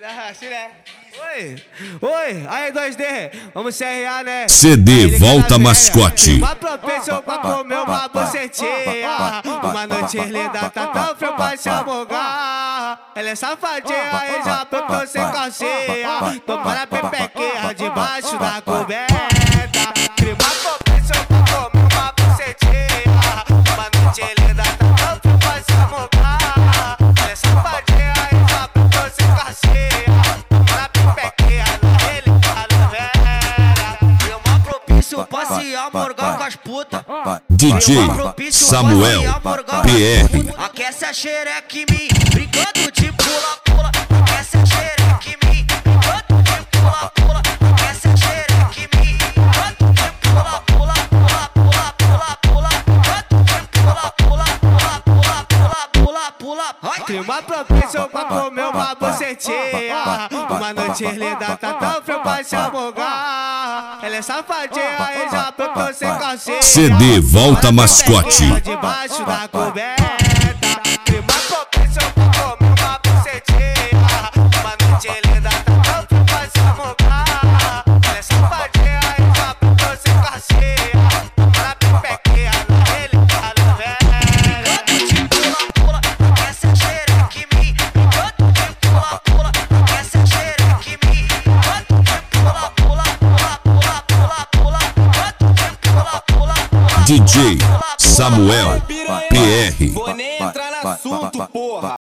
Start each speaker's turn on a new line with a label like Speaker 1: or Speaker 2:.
Speaker 1: Oi, aí 2D, vamos CRA, né?
Speaker 2: CD Volta Mascote.
Speaker 1: Uma propensão pra comer uma bucetinha. Uma noite linda, tá tão frio pra se amogar. Ela é safadinha, aí já botou sem calcinha. Toma na pepequinha debaixo da coberta. Uma propensão pra comer uma bucetinha. Uma noite linda, tá tão frio pra se amogar. Ela é safadinha, aí já botou sem calcinha. Toma na pepequinha
Speaker 3: pra se amorgar com as putas.
Speaker 2: DJ Samuel PR.
Speaker 3: Aquece a xereca em mim, brincando de pula-pula. Aquece a xereca em mim, brincando de pula-pula. Aquece a xereca em mim, brincando de pula-pula. Pula-pula.
Speaker 1: Tem uma propensão pra comer uma bucetinha. Uma noite linda, tá tão frio pra se amogar. Ela é safadinha e já botou sem calcinha.
Speaker 2: CD Volta Mascote.
Speaker 1: Debaixo da coberta. Tem uma propensão pra comer uma bucetinha. Uma noite linda, tá tão frio pra se amogar. Ela é safadinha e já botou sem calcinha. Toma na pepequinha, ele tá no velho.
Speaker 2: DJ Samuel PR.
Speaker 4: Vou nem entrar no assunto, porra.